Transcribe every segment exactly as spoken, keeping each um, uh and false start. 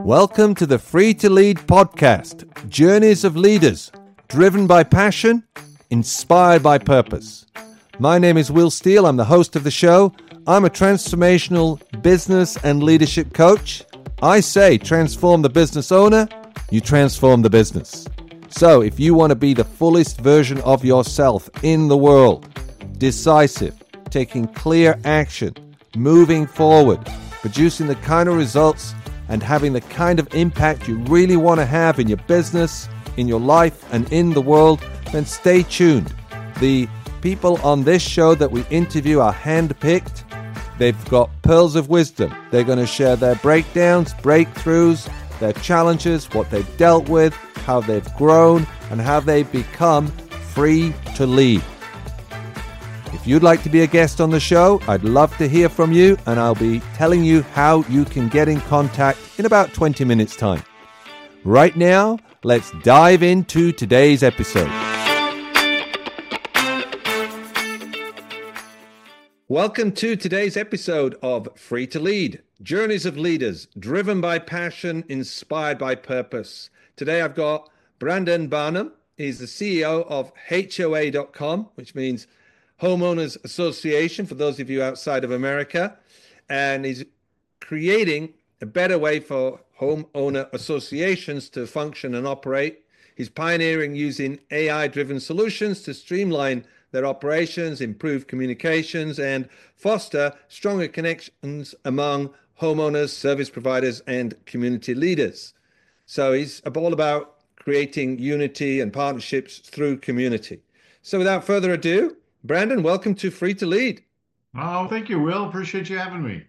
Welcome to the Free to Lead podcast, Journeys of Leaders, driven by passion, inspired by purpose. My name is Will Steele. I'm the host of the show. I'm a transformational business and leadership coach. I say transform the business owner, you transform the business. So if you want to be the fullest version of yourself in the world, decisive, taking clear action, moving forward, producing the kind of results and having the kind of impact you really want to have in your business, in your life, and in the world, then stay tuned. The people on this show that we interview are handpicked. They've got pearls of wisdom. They're going to share their breakdowns, breakthroughs, their challenges, what they've dealt with, how they've grown, and how they've become free to lead. If you'd like to be a guest on the show, I'd love to hear from you, and I'll be telling you how you can get in contact in about twenty minutes' time. Right now, let's dive into today's episode. Welcome to today's episode of Free to Lead, Journeys of Leaders, driven by passion, inspired by purpose. Today I've got Brandon Barnum. He's the C E O of H O A dot com, which means Homeowners Association, for those of you outside of America. And he's creating a better way for homeowner associations to function and operate. He's pioneering using A I-driven solutions to streamline their operations, improve communications, and foster stronger connections among homeowners, service providers, and community leaders. So he's all about creating unity and partnerships through community. So without further ado, Brandon, welcome to Free to Lead. Oh, thank you, Will. Appreciate you having me.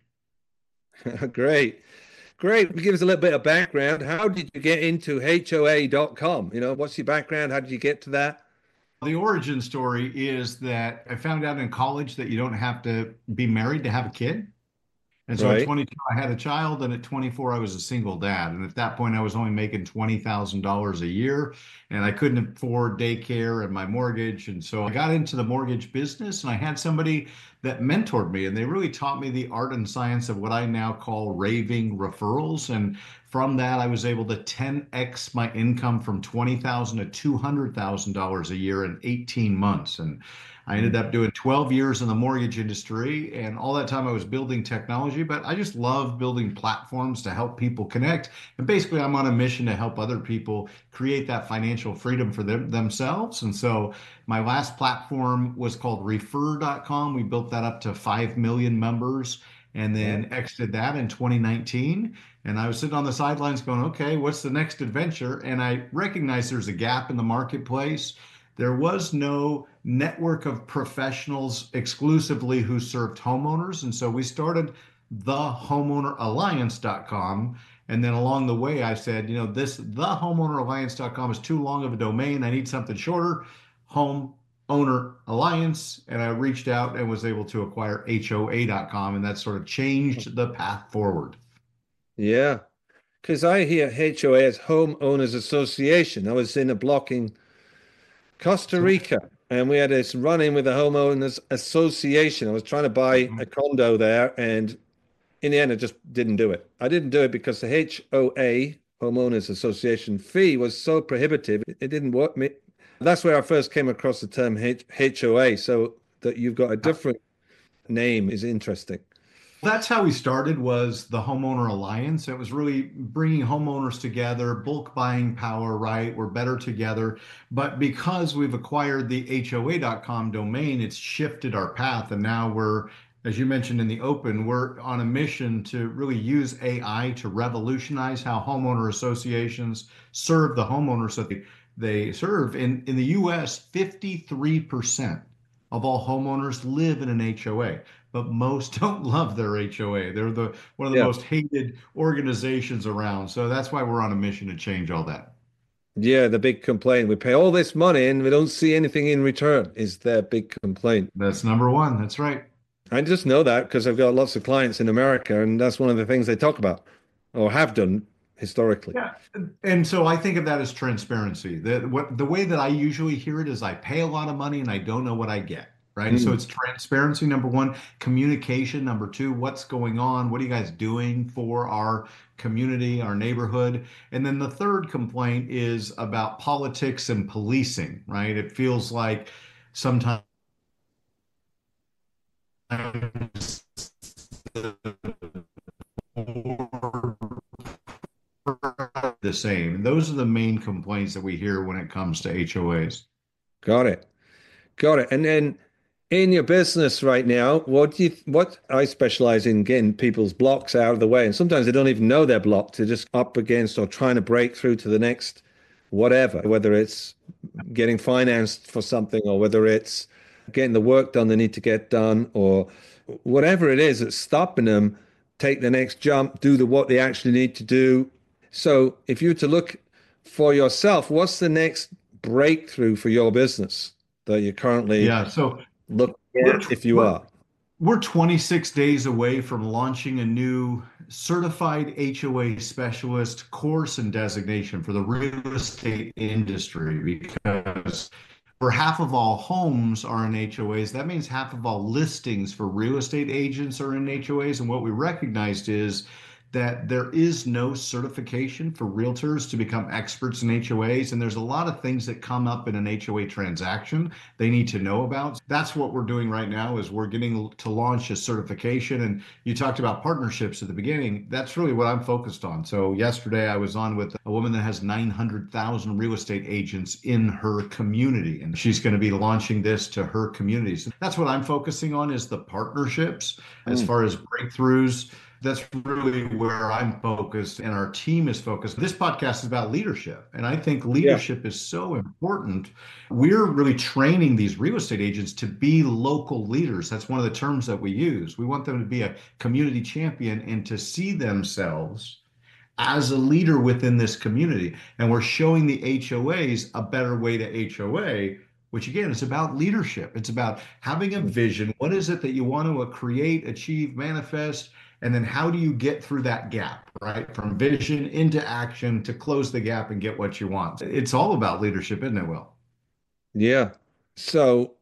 Great. Great. Give us a little bit of background. How did you get into H O A dot com? You know, what's your background? How did you get to that? The origin story is that I found out in college that you don't have to be married to have a kid. And so Right. at twenty-two, I had a child, and at twenty-four, I was a single dad. And at that point, I was only making twenty thousand dollars a year, and I couldn't afford daycare and my mortgage. And so I got into the mortgage business, and I had somebody that mentored me, and they really taught me the art and science of what I now call raving referrals. And from that, I was able to ten X my income from twenty thousand dollars to two hundred thousand dollars a year in eighteen months. And I ended up doing twelve years in the mortgage industry, and all that time I was building technology, but I just love building platforms to help people connect. And basically, I'm on a mission to help other people create that financial freedom for them, themselves. And so my last platform was called refer dot com. We built that up to five million members and then exited that in twenty nineteen. And I was sitting on the sidelines going, okay, what's the next adventure? And I recognized there's a gap in the marketplace. There was no network of professionals exclusively who served homeowners. And so we started the homeowner alliance dot com. And then along the way, I said, you know, this the homeowner alliance dot com is too long of a domain. I need something shorter, Homeowner Alliance. And I reached out and was able to acquire H O A dot com. And that sort of changed the path forward. Yeah. Because I hear H O A as Homeowners Association. I was in a block in Costa Rica, and we had this run-in with the Homeowners Association. I was trying to buy a condo there, and in the end, I just didn't do it. I didn't do it because the H O A, Homeowners Association, fee was so prohibitive. It didn't work. Me. That's where I first came across the term H O A. So that you've got a different name is interesting. That's how we started, was the Homeowner Alliance. It was really bringing homeowners together, bulk buying power, right? We're better together. But because we've acquired the H O A dot com domain, it's shifted our path. And now we're, as you mentioned in the open, we're on a mission to really use A I to revolutionize how homeowner associations serve the homeowners that they, they serve. In, in the U S, fifty-three percent of all homeowners live in an H O A, but most don't love their H O A. They're the one of the Yeah. most hated organizations around. So that's why we're on a mission to change all that. Yeah, the big complaint. We pay all this money and we don't see anything in return is their big complaint. That's number one. That's right. I just know that because I've got lots of clients in America, and that's one of the things they talk about or have done historically. Yeah. And so I think of that as transparency. The, what, the way that I usually hear it is I pay a lot of money and I don't know what I get. right? And so Mm. it's transparency, number one, communication, number two, what's going on? What are you guys doing for our community, our neighborhood? And then the third complaint is about politics and policing, right? It feels like sometimes the same. And those are the main complaints that we hear when it comes to H O As. Got it. Got it. And then in your business right now, what do you, what I specialize in getting people's blocks out of the way. And sometimes they don't even know they're blocked. They're just up against or trying to break through to the next whatever, whether it's getting financed for something or whether it's getting the work done they need to get done or whatever it is that's stopping them take the next jump, do the what they actually need to do. So if you were to look for yourself, what's the next breakthrough for your business that you're currently Yeah, so looking we're at, if you we're are? we're twenty-six days away from launching a new certified H O A specialist course and designation for the real estate industry because for half of all homes are in H O As. That means half of all listings for real estate agents are in H O As. And what we recognized is that there is no certification for realtors to become experts in H O As. And there's a lot of things that come up in an H O A transaction they need to know about. That's what we're doing right now is we're getting to launch a certification. And you talked about partnerships at the beginning. That's really what I'm focused on. So yesterday I was on with a woman that has nine hundred thousand real estate agents in her community, and she's going to be launching this to her communities. So that's what I'm focusing on is the partnerships as Mm. far as breakthroughs. That's really where I'm focused and our team is focused. This podcast is about leadership. And I think Yeah. leadership is so important. We're really training these real estate agents to be local leaders. That's one of the terms that we use. We want them to be a community champion and to see themselves as a leader within this community. And we're showing the H O As a better way to H O A, which again is about leadership. It's about having a vision. What is it that you want to create, achieve, manifest? And then how do you get through that gap, right? From vision into action to close the gap and get what you want. It's all about leadership, isn't it, Will? Yeah. So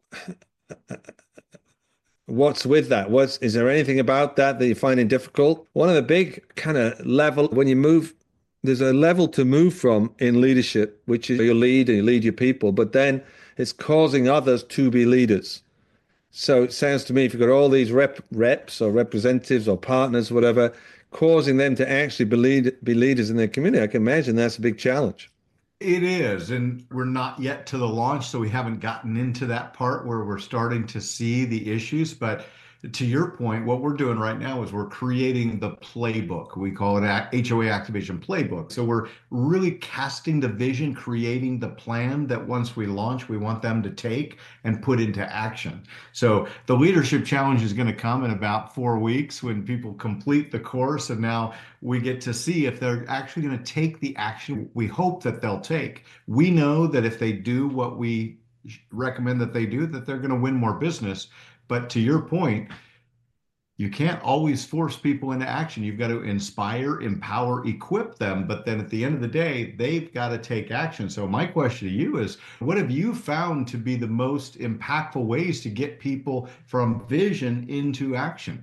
what's with that? What's, is there anything about that that you're finding difficult? One of the big kind of level when you move, there's a level to move from in leadership, which is you lead and you lead your people, but then it's causing others to be leaders. So it sounds to me if you've got all these rep, reps or representatives or partners, whatever, causing them to actually be, lead, be leaders in their community, I can imagine that's a big challenge. It is, and we're not yet to the launch, so we haven't gotten into that part where we're starting to see the issues. But to your point, what we're doing right now is we're creating the playbook. We call it H O A Activation Playbook. So we're really casting the vision, creating the plan that once we launch, we want them to take and put into action. So the leadership challenge is going to come in about four weeks when people complete the course. And now we get to see if they're actually going to take the action we hope that they'll take. We know that if they do what we recommend that they do, that they're going to win more business. But to your point, you can't always force people into action. You've got to inspire, empower, equip them. But then at the end of the day, they've got to take action. So my question to you is, what have you found to be the most impactful ways to get people from vision into action?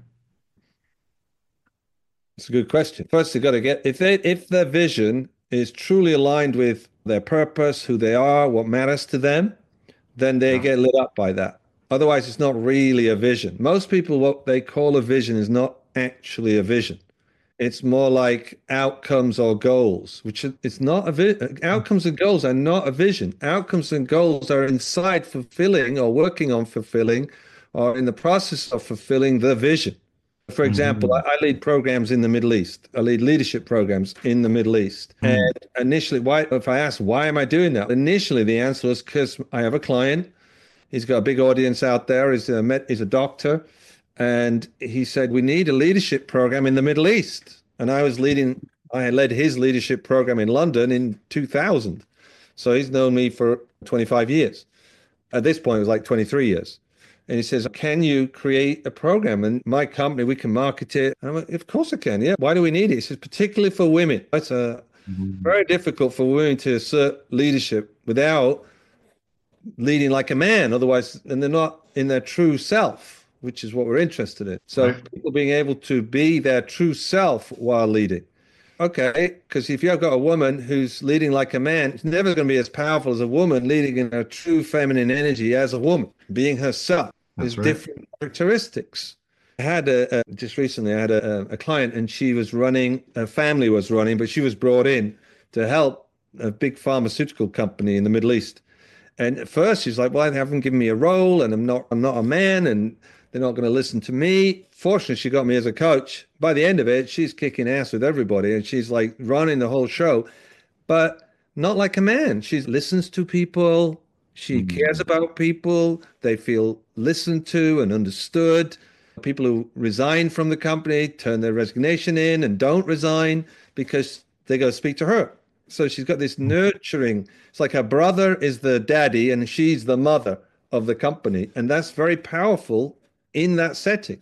It's a good question. First, you've got to get if they if their vision is truly aligned with their purpose, who they are, what matters to them, then they Yeah. get lit up by that. Otherwise, it's not really a vision. Most people, what they call a vision is not actually a vision. It's more like outcomes or goals, which is- it's not a vi outcomes and goals are not a vision. Outcomes and goals are inside fulfilling or working on fulfilling or in the process of fulfilling the vision. For example, Mhm. I, I lead programs in the Middle East. I lead leadership programs in the Middle East. And Mhm. initially, why, if I asked, why am I doing that? Initially, the answer was because I have a client. He's got a big audience out there. He's a, met, he's a doctor. And he said, we need a leadership program in the Middle East. And I was leading, I had led his leadership program in London in two thousand. So he's known me for twenty-five years. At this point, it was like twenty-three years. And he says, can you create a program? And my company, we can market it. And I'm like, of course I can. Yeah. Why do we need it? He says, particularly for women. It's uh, Mhm. very difficult for women to assert leadership without leading like a man. Otherwise, and they're not in their true self, which is what we're interested in. So Right. people being able to be their true self while leading. Okay, because if you've got a woman who's leading like a man, it's never going to be as powerful as a woman leading in her true feminine energy as a woman, being herself. There's That's right. different characteristics. I had a, a just recently, I had a, a client and she was running, her family was running, but she was brought in to help a big pharmaceutical company in the Middle East. And at first she's like, well, they haven't given me a role and I'm not I'm not a man and they're not going to listen to me. Fortunately, she got me as a coach. By the end of it, she's kicking ass with everybody and she's like running the whole show, but not like a man. She listens to people. She cares Mhm. about people. They feel listened to and understood. People who resign from the company turn their resignation in and don't resign because they go speak to her. So she's got this nurturing. It's like her brother is the daddy and she's the mother of the company. And that's very powerful in that setting.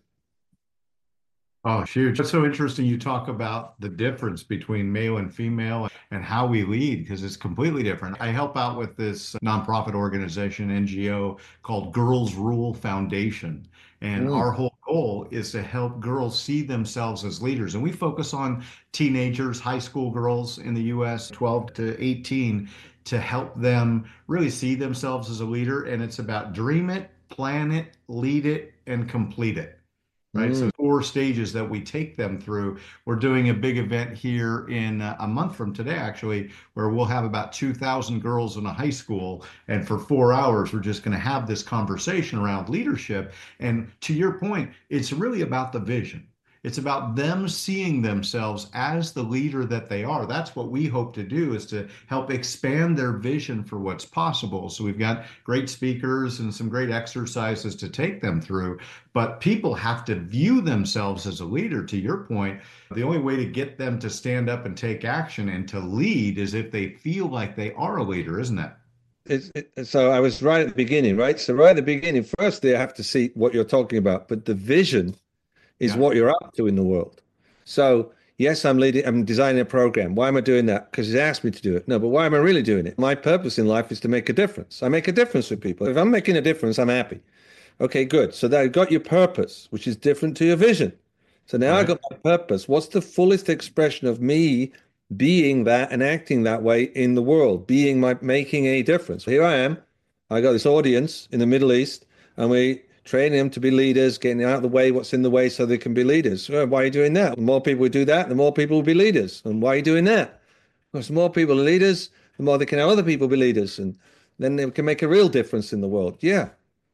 Oh, huge. That's so interesting. You talk about the difference between male and female and how we lead because it's completely different. I help out with this nonprofit organization, N G O, called Girls Rule Foundation. And Mm, our whole goal is to help girls see themselves as leaders. And we focus on teenagers, high school girls in the U S, twelve to eighteen, to help them really see themselves as a leader. And it's about dream it, plan it, lead it, and complete it. Right. So mm. four stages that we take them through. We're doing a big event here in uh, a month from today, actually, where we'll have about two thousand girls in a high school. And for four hours, we're just going to have this conversation around leadership. And to your point, it's really about the vision. It's about them seeing themselves as the leader that they are. That's what we hope to do is to help expand their vision for what's possible. So we've got great speakers and some great exercises to take them through. But people have to view themselves as a leader, to your point. The only way to get them to stand up and take action and to lead is if they feel like they are a leader, isn't it? It's, it, so I was right at the beginning, right? So right at the beginning, first they have to see what you're talking about, but the vision is Yeah. what you're up to in the world. So yes, I'm leading, I'm designing a program. Why am I doing that? Because he's asked me to do it. No, but why am I really doing it? My purpose in life is to make a difference. I make a difference with people. If I'm making a difference, I'm happy. Okay, good. So that I got your purpose, which is different to your vision. So now I Right. got my purpose. What's the fullest expression of me being that and acting that way in the world, being my making a difference? Here I am. I got this audience in the Middle East, and we training them to be leaders, getting out of the way, what's in the way so they can be leaders. Well, why are you doing that? The more people who do that, the more people will be leaders. And why are you doing that? Because the more people are leaders, the more they can have other people be leaders, and then they can make a real difference in the world. Yeah.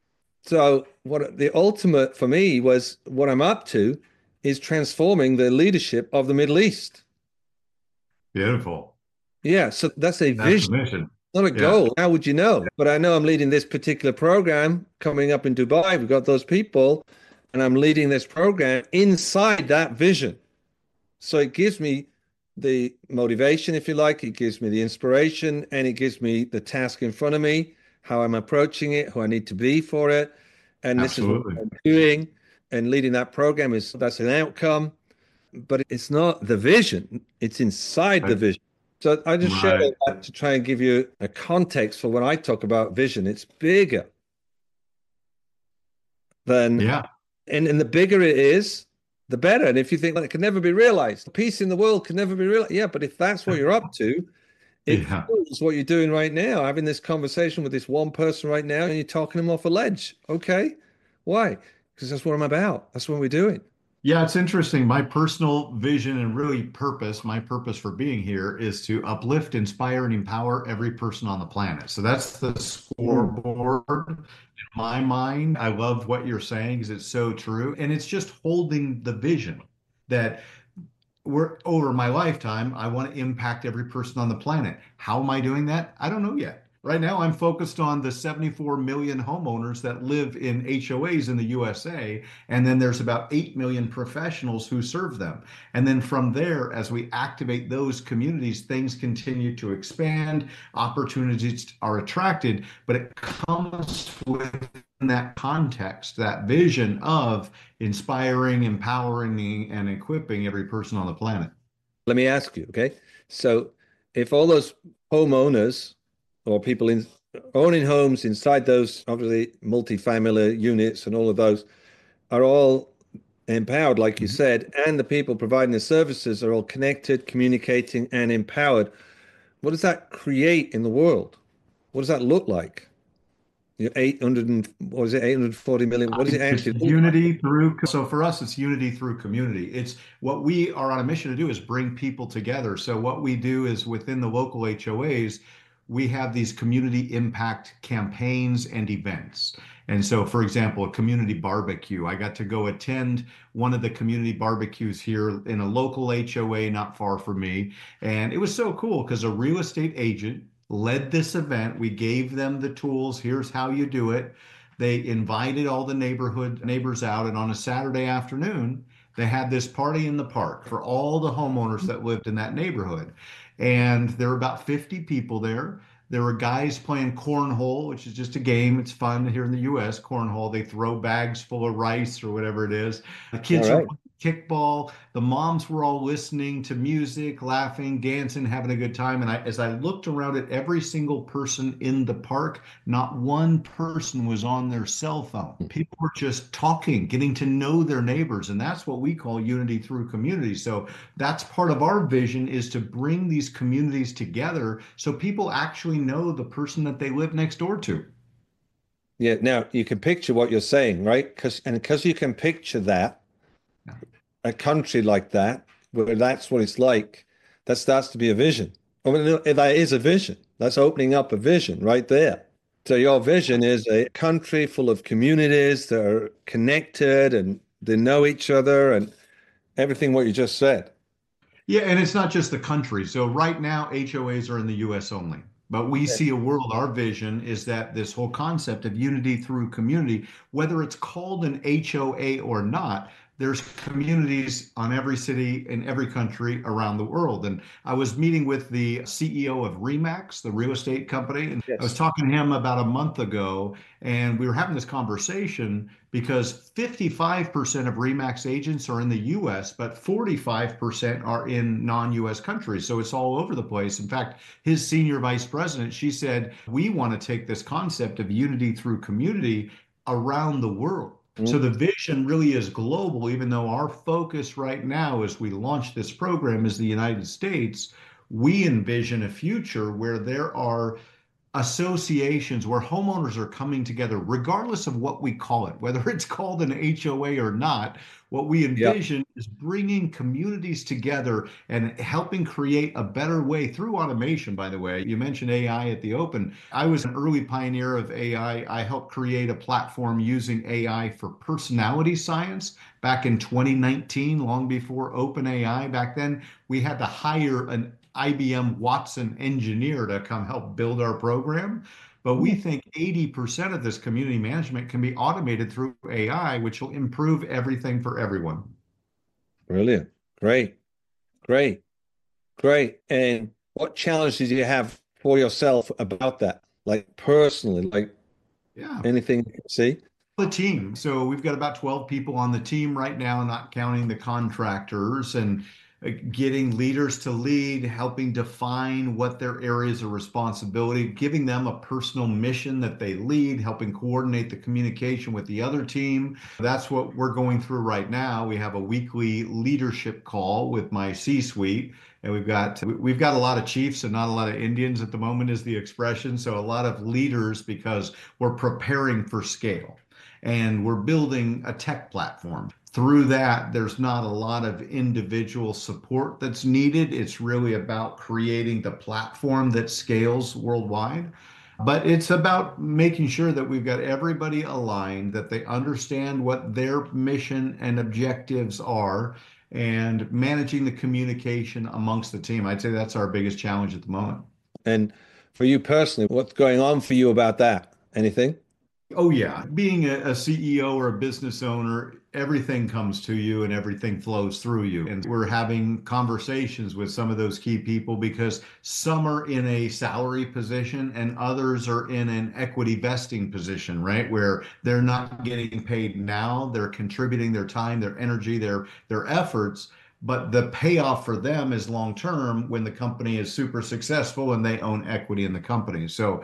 So what the ultimate for me was what I'm up to is transforming the leadership of the Middle East. Beautiful. Yeah, so that's a That's the vision, mission. not a Yeah. goal. How would you know? But I know I'm leading this particular program coming up in Dubai. We've got those people, and I'm leading this program inside that vision. So it gives me the motivation, if you like, it gives me the inspiration, and it gives me the task in front of me, how I'm approaching it, who I need to be for it. And this is what Absolutely. I'm doing. And leading that program is that's an outcome, but it's not the vision, it's inside the Right. vision. So I just share Right. that to try and give you a context for when I talk about vision. It's bigger than, Yeah. and, and the bigger it is, the better. And if you think that it can never be realized, peace in the world can never be realized. Yeah, but if that's what you're up to, it Yeah. feels what you're doing right now, having this conversation with this one person right now, and you're talking them off a ledge. Okay. Why? Because that's what I'm about. That's what we're doing. Yeah, it's interesting. My personal vision and really purpose, my purpose for being here is to uplift, inspire, and empower every person on the planet. So that's the Mm. scoreboard in my mind. I love what you're saying because it's so true. And it's just holding the vision that we're over my lifetime, I want to impact every person on the planet. How am I doing that? I don't know yet. Right now, I'm focused on the seventy-four million homeowners that live in H O As in the U S A. And then there's about eight million professionals who serve them. And then from there, as we activate those communities, things continue to expand, opportunities are attracted, but it comes with that context, that vision of inspiring, empowering, and equipping every person on the planet. Let me ask you, okay? So if all those homeowners or people in owning homes inside those obviously multi-family units and all of those are all empowered, like you Mhm. said, and the people providing the services are all connected, communicating, and empowered. What does that create in the world? What does that look like? You know, eight hundred and what was it, eight hundred forty million? What does it It's actually look like? unity through, so for us, it's unity through community. It's what we are on a mission to do is bring people together. So what we do is within the local H O As, we have these community impact campaigns and events. And so, for example, a community barbecue. I got to go attend one of the community barbecues here in a local H O A not far from me. And it was so cool because a real estate agent led this event. We gave them the tools. Here's how you do it. They invited all the neighborhood neighbors out, and on a Saturday afternoon, they had this party in the park for all the homeowners that lived in that neighborhood. And there were about fifty people there. There were guys playing cornhole, which is just a game. It's fun here in the U S, cornhole. They throw bags full of rice or whatever it is. The All kids are right. playing kickball. The moms were all listening to music, laughing, dancing, having a good time. And I, as I looked around at every single person in the park, not one person was on their cell phone. People were just talking, getting to know their neighbors. And that's what we call unity through community. So that's part of our vision is to bring these communities together so people actually know the person that they live next door to. Yeah, now you can picture what you're saying, right? Because and because you can picture that, a country like that, where that's what it's like, that starts to be a vision. I mean, no, that is a vision. That's opening up a vision right there. So your vision is a country full of communities that are connected and they know each other and everything what you just said. Yeah, and it's not just the country. So right now, H O As are in the U S only. But we Yeah. see a world, our vision is that this whole concept of unity through community, whether it's called an H O A or not, there's communities on every city in every country around the world. And I was meeting with the C E O of Remax, the real estate company, and I was Yes. talking to him about a month ago, and we were having this conversation because fifty-five percent of Remax agents are in the U S, but forty-five percent are in non-U S countries. So it's all over the place. In fact, his senior vice president, she said, we want to take this concept of unity through community around the world. So Mm. the vision really is global, even though our focus right now as we launch this program is the United States. We envision a future where there are associations where homeowners are coming together, regardless of what we call it, whether it's called an H O A or not. What we Yeah. envision is bringing communities together and helping create a better way through automation. By the way, you mentioned A I at the open. I was an early pioneer of A I. I I helped create a platform using A I for personality science back in twenty nineteen, long before OpenAI. Back then, we had to hire an I B M Watson engineer to come help build our program. But we think eighty percent of this community management can be automated through A I, which will improve everything for everyone. Brilliant. Great. Great. Great. And what challenges do you have for yourself about that? Like personally, like Yeah. anything you can see? The team. So we've got about twelve people on the team right now, not counting the contractors, and uh, getting leaders to lead, helping define what their areas of responsibility, giving them a personal mission that they lead, helping coordinate the communication with the other team. That's what we're going through right now. We have a weekly leadership call with my C-suite. And we've got we've got a lot of chiefs and not a lot of Indians at the moment is the expression. So a lot of leaders because we're preparing for scale and we're building a tech platform. Through that, there's not a lot of individual support that's needed. It's really about creating the platform that scales worldwide. But it's about making sure that we've got everybody aligned, that they understand what their mission and objectives are, and managing the communication amongst the team. I'd say that's our biggest challenge at the moment. And for you personally, what's going on for you about that? Anything? Oh, yeah. Being a, C E O or a business owner, everything comes to you and everything flows through you. And we're having conversations with some of those key people because some are in a salary position and others are in an equity vesting position, right? Where they're not getting paid now, they're contributing their time, their energy, their their efforts. But the payoff for them is long term when the company is super successful and they own equity in the company. So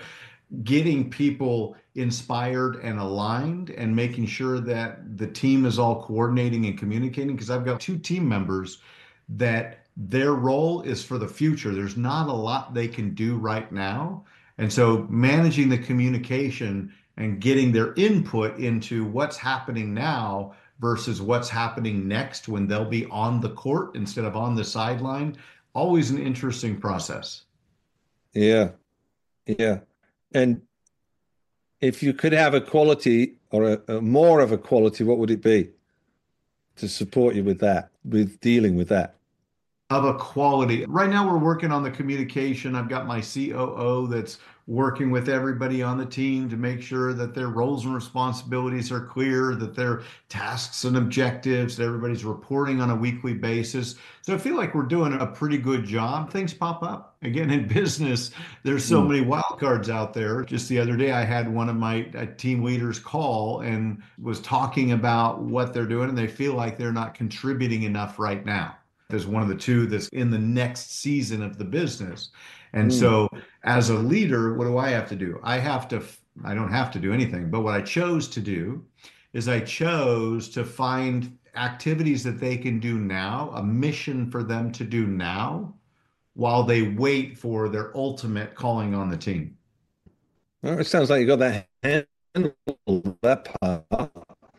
getting people inspired and aligned and making sure that the team is all coordinating and communicating. Because I've got two team members that their role is for the future. There's not a lot they can do right now. And so managing the communication and getting their input into what's happening now versus what's happening next when they'll be on the court instead of on the sideline, always an interesting process. Yeah, yeah. And if you could have a quality or a, a more of a quality, what would it be to support you with that, with dealing with that? Of a quality. Right now, we're working on the communication. I've got my C O O that's working with everybody on the team to make sure that their roles and responsibilities are clear, that their tasks and objectives, that everybody's reporting on a weekly basis. So I feel like we're doing a pretty good job. Things pop up. Again, in business, there's so Mm. many wild cards out there. Just the other day, I had one of my uh, team leaders call and was talking about what they're doing, and they feel like they're not contributing enough right now. There's one of the two that's in the next season of the business. And Mm. so, as a leader, what do I have to do? I have to, I don't have to do anything, but what I chose to do is I chose to find activities that they can do now, a mission for them to do now, while they wait for their ultimate calling on the team. Well, it sounds like you got that handle, that part.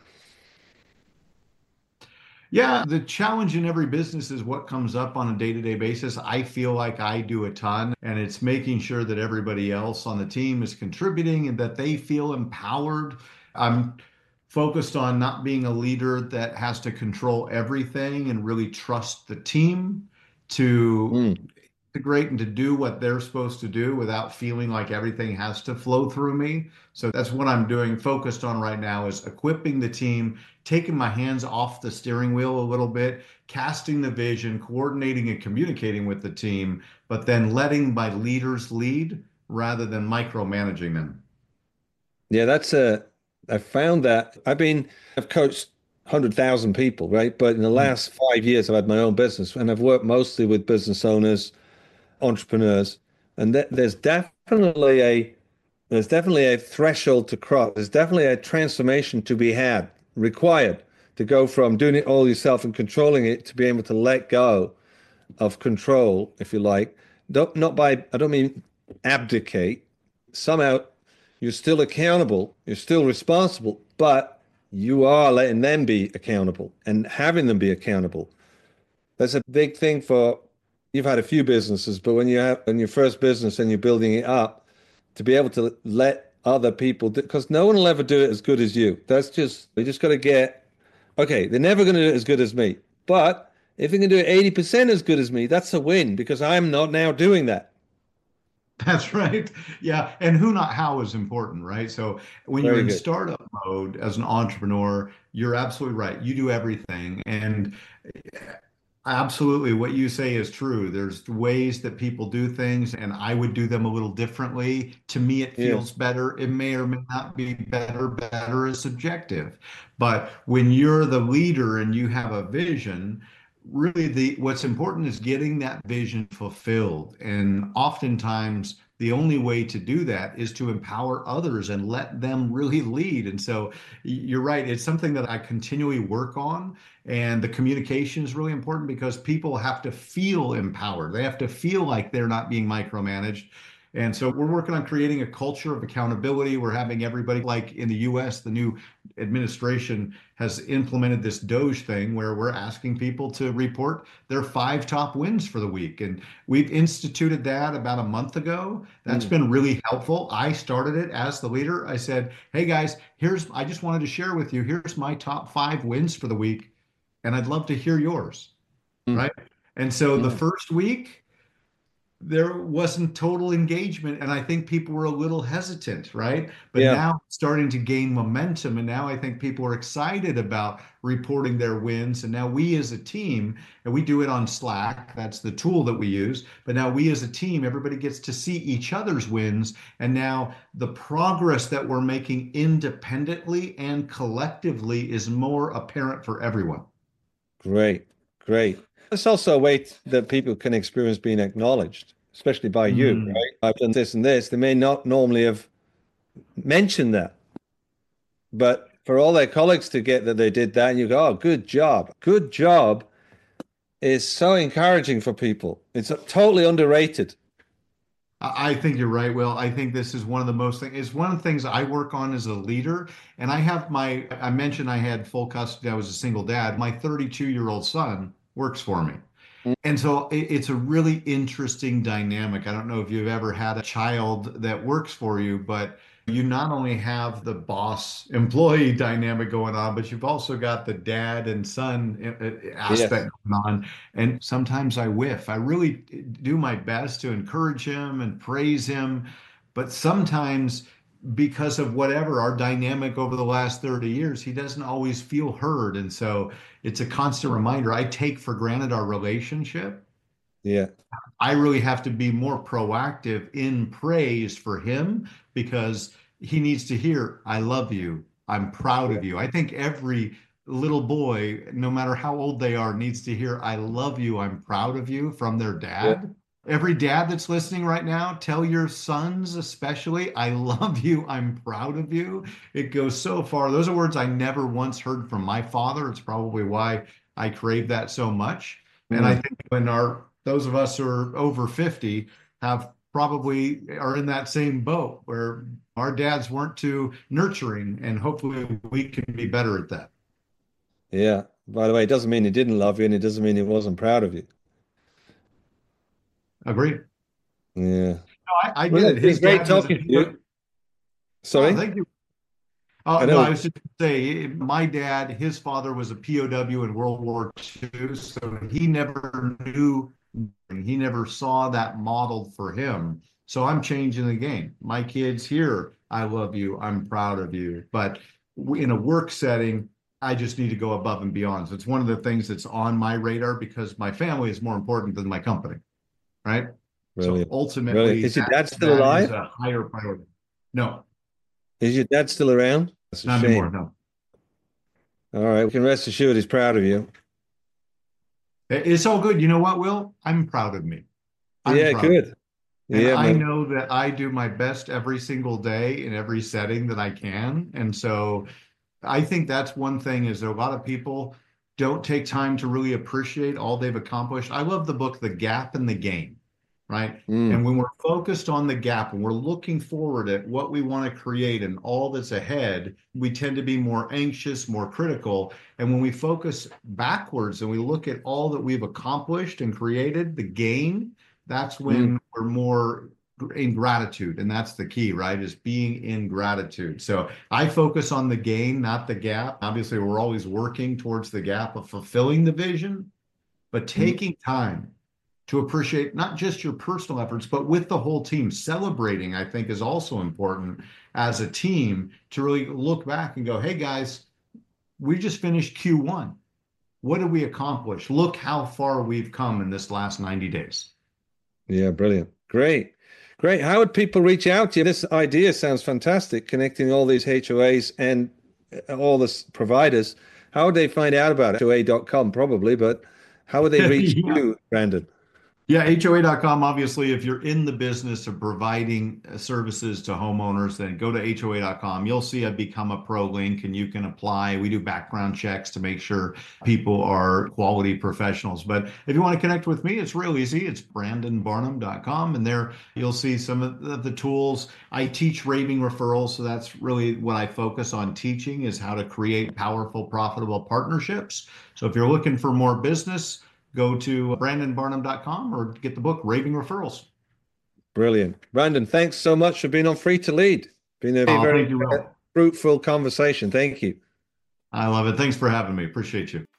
Yeah, the challenge in every business is what comes up on a day-to-day basis. I feel like I do a ton, and it's making sure that everybody else on the team is contributing and that they feel empowered. I'm focused on not being a leader that has to control everything and really trust the team to Mm. integrate and to do what they're supposed to do without feeling like everything has to flow through me. So that's what I'm doing, focused on right now is equipping the team, taking my hands off the steering wheel a little bit, casting the vision, coordinating and communicating with the team, but then letting my leaders lead rather than micromanaging them. Yeah, that's a, I found that I've been, I've coached one hundred thousand people, right? But in the Mm. last five years, I've had my own business and I've worked mostly with business owners, entrepreneurs, and th there's definitely a, there's definitely a threshold to cross. There's definitely a transformation to be had, required to go from doing it all yourself and controlling it to be able to let go of control, if you like. Don't, not by, I don't mean abdicate. Somehow you're still accountable, you're still responsible, but you are letting them be accountable and having them be accountable. That's a big thing for, you've had a few businesses, but when you have in your first business and you're building it up, to be able to let other people do, because no one will ever do it as good as you. That's just, they just got to get, okay, they're never going to do it as good as me. But if they can do it eighty percent as good as me, that's a win because I'm not now doing that. That's right. Yeah. And who, not how is important, right? So when you're Very in good. startup mode as an entrepreneur, you're absolutely right. You do everything. And absolutely, what you say is true. There's ways that people do things, and I would do them a little differently. To me, it Yeah. feels better. It may or may not be better. Better is subjective. But when you're the leader and you have a vision, really the what's important is getting that vision fulfilled. And oftentimes, the only way to do that is to empower others and let them really lead. And so you're right. It's something that I continually work on. And the communication is really important because people have to feel empowered. They have to feel like they're not being micromanaged. And so we're working on creating a culture of accountability. We're having everybody, like in the U S, the new administration has implemented this Doge thing where we're asking people to report their five top wins for the week. And we've instituted that about a month ago. That's Mm. been really helpful. I started it as the leader. I said, hey guys, here's, I just wanted to share with you, here's my top five wins for the week and I'd love to hear yours, Mm. right? And so the Mm. first week, there wasn't total engagement, and I think people were a little hesitant, right? But Yeah. now it's starting to gain momentum, and now I think people are excited about reporting their wins. And now we as a team, and we do it on Slack, that's the tool that we use, but now we as a team, everybody gets to see each other's wins, and now the progress that we're making independently and collectively is more apparent for everyone. Great. Great. It's also a way t- that people can experience being acknowledged, especially by you, Mm. right? I've done this and this. They may not normally have. mention that. But for all their colleagues to get that they did that, and you go, oh, good job. Good job is so encouraging for people. It's totally underrated. I think you're right, Will. I think this is one of the most things, it's one of the things I work on as a leader. And I have my, I mentioned I had full custody. I was a single dad. My thirty-two year old son works for me. And so it, it's a really interesting dynamic. I don't know if you've ever had a child that works for you, but you not only have the boss employee dynamic going on, but you've also got the dad and son aspect yes. going on. And sometimes I whiff. I really do my best to encourage him and praise him. But sometimes, because of whatever our dynamic over the last thirty years, he doesn't always feel heard. And so it's a constant reminder. I take for granted our relationship. Yeah. I really have to be more proactive in praise for him, because he needs to hear, I love you. I'm proud of you. I think every little boy, no matter how old they are, needs to hear, I love you. I'm proud of you from their dad. Yeah. Every dad that's listening right now, tell your sons especially, I love you. I'm proud of you. It goes so far. Those are words I never once heard from my father. It's probably why I crave that so much. Mm. And I think when our those of us who are over fifty have probably are in that same boat where our dads weren't too nurturing, and hopefully we can be better at that. Yeah. By the way, it doesn't mean he didn't love you, and it doesn't mean he wasn't proud of you. Agreed. Yeah. No, I, I get it. His great talking to you. Sorry? Oh, thank you. Oh, no, I was just going to say, my dad, his father was a P O W in World War Two, so he never knew, he never saw that modeled for him. So I'm changing the game. My kids hear, I love you, I'm proud of you. But in a work setting, I just need to go above and beyond. So it's one of the things that's on my radar, because my family is more important than my company, right? Brilliant. So ultimately, Brilliant. Is your dad still alive? Is a higher priority. No. Is your dad still around? That's a Not shame. anymore, no. All right, we can rest assured he's proud of you. It's all good. You know what, Will? I'm proud of me. I'm yeah, proud. good. And yeah, I man. know that I do my best every single day in every setting that I can. And so I think that's one thing, is that a lot of people don't take time to really appreciate all they've accomplished. I love the book, The Gap and the Gain, right? Mm. And when we're focused on the gap and we're looking forward at what we want to create and all that's ahead, we tend to be more anxious, more critical. And when we focus backwards and we look at all that we've accomplished and created, the gain, that's when mm. we're more in gratitude. And that's the key, right? Is being in gratitude. So I focus on the gain, not the gap. Obviously, we're always working towards the gap of fulfilling the vision, but taking mm. time to appreciate not just your personal efforts, but with the whole team. Celebrating, I think, is also important as a team, to really look back and go, hey guys, we just finished Q one. What did we accomplish? Look how far we've come in this last ninety days. Yeah, brilliant. Great. Great. How would people reach out to you? This idea sounds fantastic, connecting all these H O As and all the providers. How would they find out about it? H O A dot com probably, but how would they reach yeah. you, Brandon? Yeah, H O A dot com. Obviously, if you're in the business of providing services to homeowners, then go to H O A dot com. You'll see a Become a Pro link, and you can apply. We do background checks to make sure people are quality professionals. But if you want to connect with me, it's real easy. It's Brandon Barnum dot com, and there you'll see some of the tools. I teach raving referrals, so that's really what I focus on teaching, is how to create powerful, profitable partnerships. So if you're looking for more business, go to Brandon Barnum dot com or get the book, Raving Referrals. Brilliant. Brandon, thanks so much for being on Free to Lead. Been a oh, very you, fruitful conversation. Thank you. I love it. Thanks for having me. Appreciate you.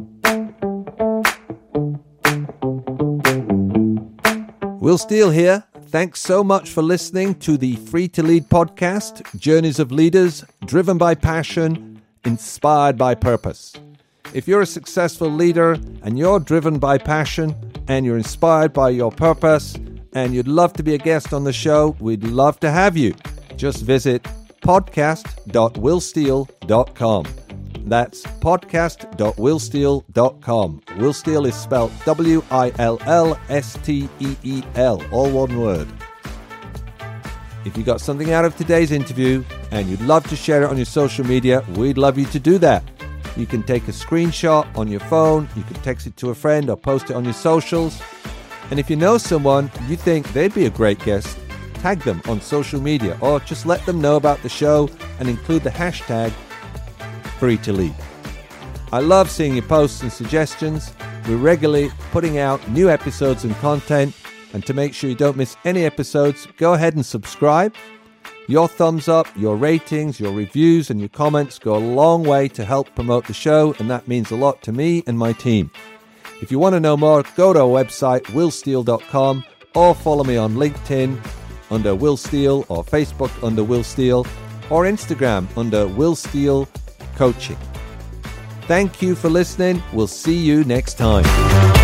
Will Steele here. Thanks so much for listening to the Free to Lead podcast, Journeys of Leaders, driven by passion, inspired by purpose. If you're a successful leader and you're driven by passion and you're inspired by your purpose and you'd love to be a guest on the show, we'd love to have you. Just visit podcast dot will steele dot com. That's podcast dot will steele dot com. Will Steele is spelled W I L L S T E E L, all one word. If you got something out of today's interview and you'd love to share it on your social media, we'd love you to do that. You can take a screenshot on your phone, you can text it to a friend or post it on your socials. And if you know someone you think they'd be a great guest, tag them on social media or just let them know about the show and include the hashtag Free to Lead. I love seeing your posts and suggestions. We're regularly putting out new episodes and content, and to make sure you don't miss any episodes, go ahead and subscribe. Your thumbs up, your ratings, your reviews and your comments go a long way to help promote the show, and that means a lot to me and my team. If you want to know more, go to our website, will steele dot com, or follow me on LinkedIn under Will Steele, or Facebook under Will Steele, or Instagram under Will Steele Coaching. Thank you for listening. We'll see you next time.